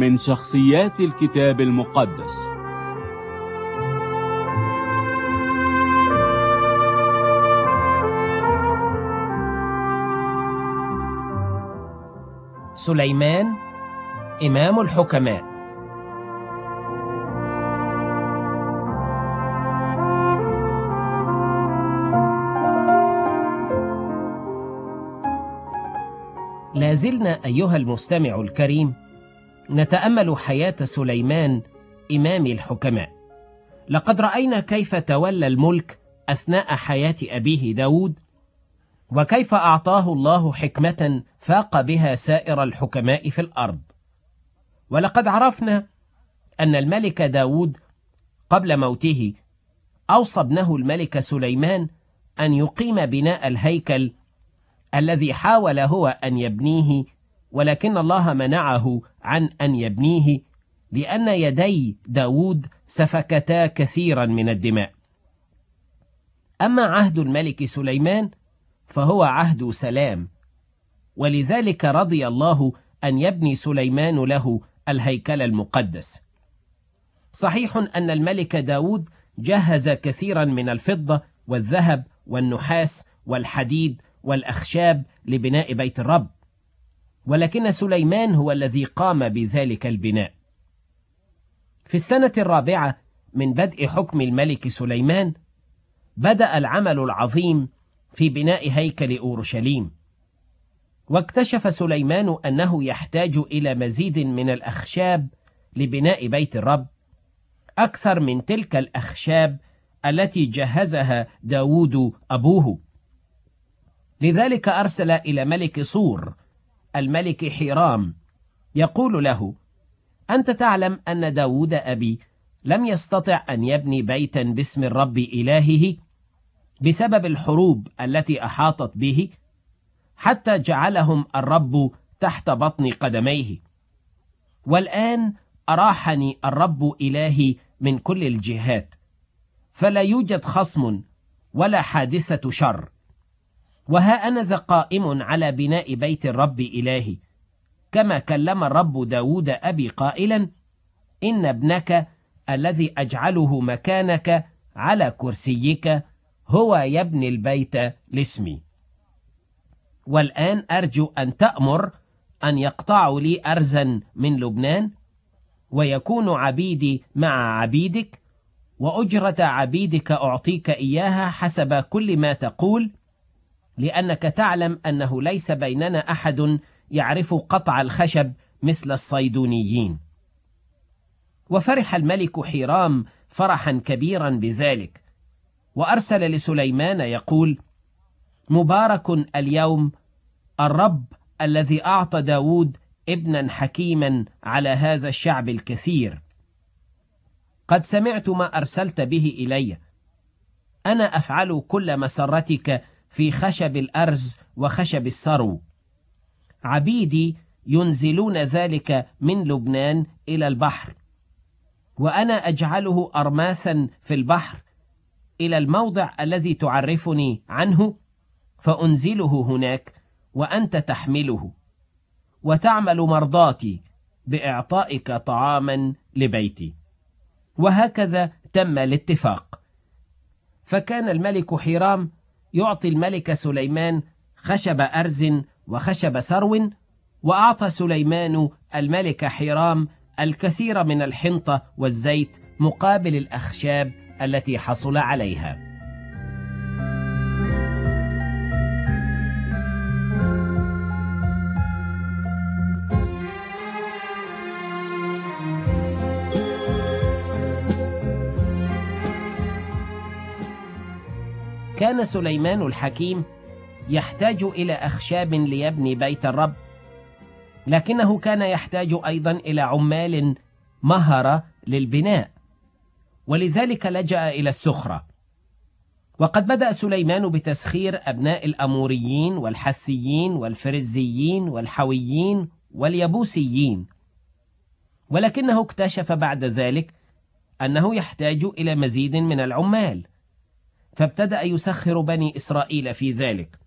من شخصيات الكتاب المقدس. سليمان إمام الحكماء. لازلنا أيها المستمع الكريم نتأمل حياة سليمان إمام الحكماء. لقد رأينا كيف تولى الملك أثناء حياة أبيه داود، وكيف أعطاه الله حكمة فاق بها سائر الحكماء في الأرض. ولقد عرفنا أن الملك داود قبل موته أوصى ابنه الملك سليمان أن يقيم بناء الهيكل الذي حاول هو أن يبنيه، ولكن الله منعه عن أن يبنيه لأن يدي داود سفكتا كثيرا من الدماء. أما عهد الملك سليمان فهو عهد سلام، ولذلك رضي الله أن يبني سليمان له الهيكل المقدس. صحيح أن الملك داود جهز كثيرا من الفضة والذهب والنحاس والحديد والأخشاب لبناء بيت الرب، ولكن سليمان هو الذي قام بذلك البناء. في السنة الرابعة من بدء حكم الملك سليمان بدأ العمل العظيم في بناء هيكل أورشليم، واكتشف سليمان أنه يحتاج إلى مزيد من الأخشاب لبناء بيت الرب أكثر من تلك الأخشاب التي جهزها داود أبوه. لذلك أرسل إلى ملك صور الملك حيرام يقول له: أنت تعلم أن داود أبي لم يستطع أن يبني بيتا باسم الرب إلهه بسبب الحروب التي أحاطت به، حتى جعلهم الرب تحت بطن قدميه. والآن أراحني الرب إلهي من كل الجهات، فلا يوجد خصم ولا حادثة شر. وها أنا ذا قائم على بناء بيت الرب إلهي، كما كلم الرب داود أبي قائلا: إن ابنك الذي أجعله مكانك على كرسيك هو يبني البيت لاسمي. والآن أرجو أن تأمر أن يقطعوا لي أرزا من لبنان، ويكون عبيدي مع عبيدك، وأجرة عبيدك أعطيك إياها حسب كل ما تقول، لأنك تعلم أنه ليس بيننا أحد يعرف قطع الخشب مثل الصيدونيين. وفرح الملك حيرام فرحا كبيرا بذلك، وأرسل لسليمان يقول: مبارك اليوم الرب الذي أعطى داود ابنا حكيما على هذا الشعب الكثير. قد سمعت ما أرسلت به إلي، أنا أفعل كل مسرتك في خشب الأرز وخشب السرو. عبيدي ينزلون ذلك من لبنان إلى البحر، وأنا أجعله أرماثا في البحر إلى الموضع الذي تعرفني عنه، فأنزله هناك وأنت تحمله، وتعمل مرضاتي بإعطائك طعاما لبيتي. وهكذا تم الاتفاق. فكان الملك حيرام يعطي الملك سليمان خشب أرز وخشب سرو، وأعطى سليمان الملك حيرام الكثير من الحنطة والزيت مقابل الأخشاب التي حصل عليها. كان سليمان الحكيم يحتاج إلى أخشاب ليبني بيت الرب، لكنه كان يحتاج أيضا إلى عمال مهرة للبناء، ولذلك لجأ إلى السخرة. وقد بدأ سليمان بتسخير أبناء الأموريين والحثيين والفرزيين والحويين واليبوسيين، ولكنه اكتشف بعد ذلك أنه يحتاج إلى مزيد من العمال، فابتدأ يسخر بني إسرائيل في ذلك.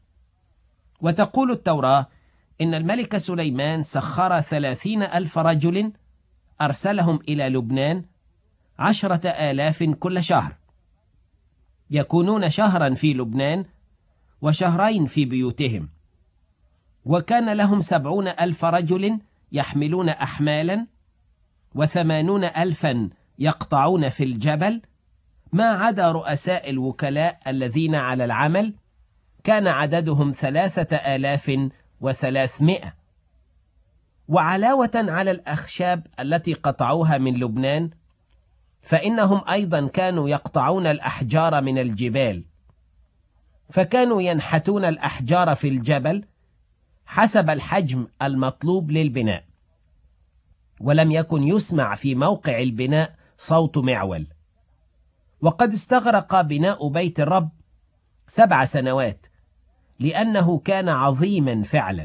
وتقول التوراة إن الملك سليمان سخر 30,000 رجل أرسلهم إلى لبنان 10,000 كل شهر، يكونون شهرا في لبنان وشهرين في بيوتهم. وكان لهم 70,000 رجل يحملون أحمالا، 80,000 يقطعون في الجبل، ما عدا رؤساء الوكلاء الذين على العمل، كان عددهم 3,300. وعلاوة على الأخشاب التي قطعوها من لبنان، فإنهم أيضا كانوا يقطعون الأحجار من الجبال، فكانوا ينحتون الأحجار في الجبل حسب الحجم المطلوب للبناء، ولم يكن يسمع في موقع البناء صوت معول. وقد استغرق بناء بيت الرب 7 سنوات، لأنه كان عظيما فعلا.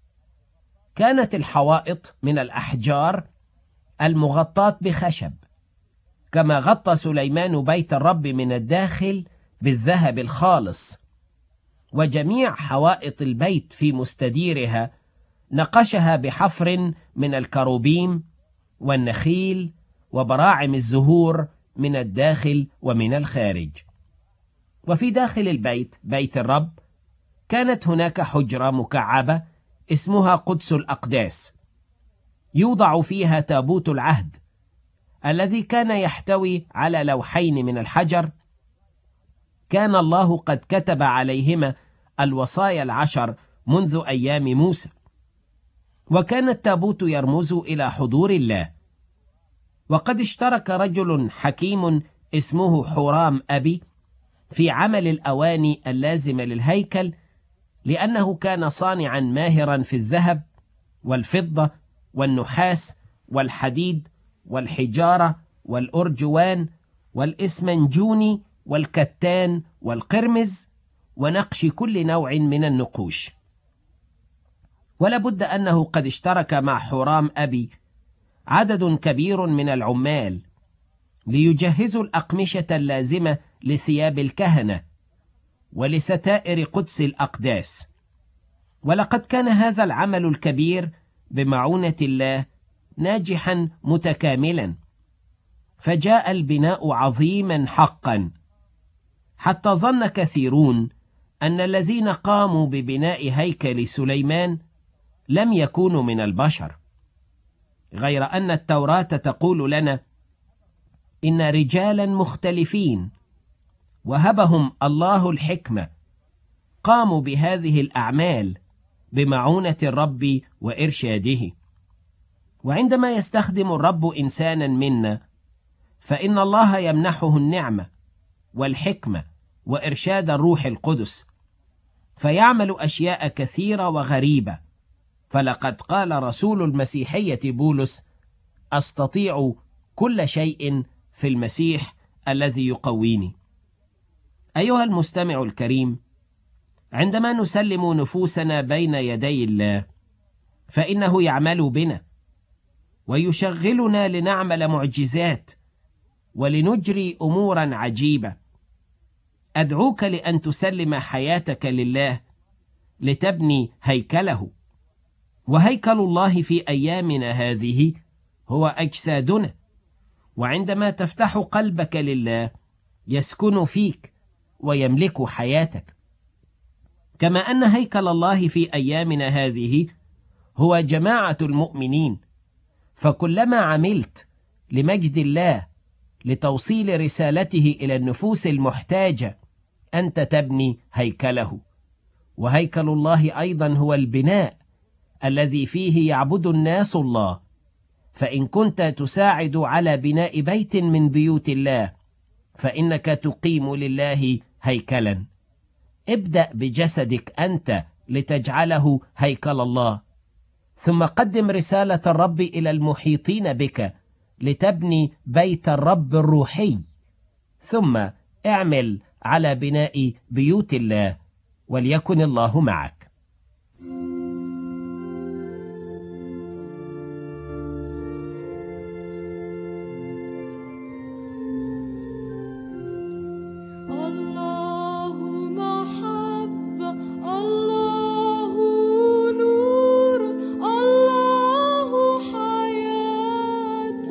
كانت الحوائط من الأحجار المغطاة بخشب، كما غطى سليمان بيت الرب من الداخل بالذهب الخالص. وجميع حوائط البيت في مستديرها نقشها بحفر من الكروبيم والنخيل وبراعم الزهور من الداخل ومن الخارج. وفي داخل البيت، بيت الرب، كانت هناك حجرة مكعبة اسمها قدس الأقداس، يوضع فيها تابوت العهد الذي كان يحتوي على لوحين من الحجر، كان الله قد كتب عليهما الوصايا 10 منذ أيام موسى. وكان التابوت يرمز إلى حضور الله. وقد اشترك رجل حكيم اسمه حورام أبي في عمل الأواني اللازمة للهيكل، لأنه كان صانعا ماهرا في الذهب والفضة والنحاس والحديد والحجارة والأرجوان والإسمنجوني والكتان والقرمز ونقش كل نوع من النقوش. ولابد أنه قد اشترك مع حورام أبي عدد كبير من العمال ليجهزوا الأقمشة اللازمة لثياب الكهنة ولستائر قدس الأقداس. ولقد كان هذا العمل الكبير بمعونة الله ناجحا متكاملا، فجاء البناء عظيما حقا، حتى ظن كثيرون أن الذين قاموا ببناء هيكل سليمان لم يكونوا من البشر، غير أن التوراة تقول لنا إن رجالا مختلفين وهبهم الله الحكمة قاموا بهذه الأعمال بمعونة الرب وإرشاده. وعندما يستخدم الرب إنسانا منا، فإن الله يمنحه النعمة والحكمة وإرشاد الروح القدس، فيعمل أشياء كثيرة وغريبة. فلقد قال رسول المسيحية بولس: أستطيع كل شيء في المسيح الذي يقويني. أيها المستمع الكريم، عندما نسلم نفوسنا بين يدي الله، فإنه يعمل بنا ويشغلنا لنعمل معجزات ولنجري أمورا عجيبة. أدعوك لأن تسلم حياتك لله لتبني هيكله. وهيكل الله في أيامنا هذه هو أجسادنا، وعندما تفتح قلبك لله يسكن فيك ويملك حياتك. كما أن هيكل الله في أيامنا هذه هو جماعة المؤمنين، فكلما عملت لمجد الله لتوصيل رسالته إلى النفوس المحتاجة أنت تبني هيكله. وهيكل الله أيضا هو البناء الذي فيه يعبد الناس الله. فإن كنت تساعد على بناء بيت من بيوت الله، فإنك تقيم لله هيكلا. ابدأ بجسدك أنت لتجعله هيكل الله، ثم قدم رسالة الرب إلى المحيطين بك لتبني بيت الرب الروحي، ثم اعمل على بناء بيوت الله، وليكن الله معك. الله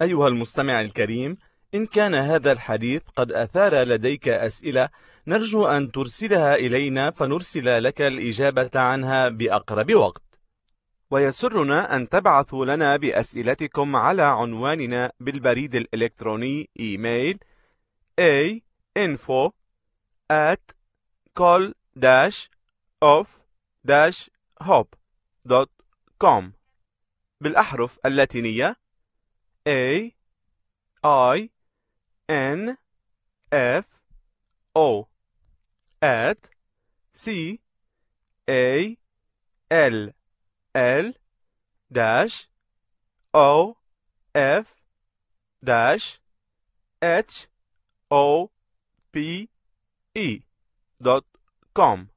أيها المستمع الكريم، إن كان هذا الحديث قد أثار لديك أسئلة، نرجو أن ترسلها إلينا فنرسل لك الإجابة عنها بأقرب وقت. ويسرنا أن تبعثوا لنا بأسئلتكم على عنواننا بالبريد الإلكتروني إيميل info@call-off-hope.com بالأحرف اللاتينية AINFO @CALL-OF-HOPE.com